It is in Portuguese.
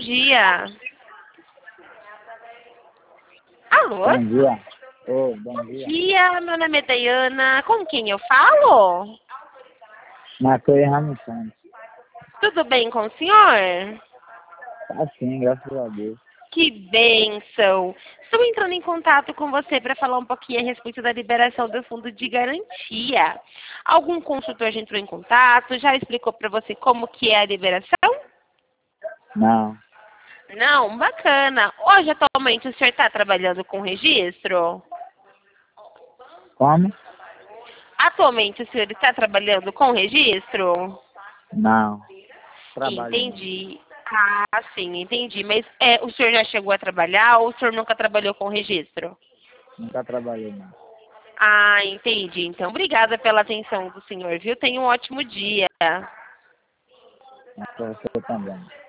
dia. Alô? Bom dia. Oi, bom Bom dia. dia, meu nome é Dayana. Com quem eu falo? Matheus Ramos Santos. Tudo bem com o senhor? Tá sim, graças a Deus. Que bênção! Estou entrando em contato com você para falar um pouquinho a respeito da liberação do fundo de garantia. Algum consultor já entrou em contato? Já explicou para você como que é a liberação? Não. Não? Bacana. Hoje, atualmente, o senhor está trabalhando com registro? Como? Atualmente, o senhor está trabalhando com registro? Não. Trabalho não. Entendi. Ah, sim, entendi. Mas o senhor já chegou a trabalhar ou o senhor nunca trabalhou com registro? Nunca trabalhei não. Ah, entendi. Então, obrigada pela atenção do senhor, viu? Tenha um ótimo dia. Mas pra você também.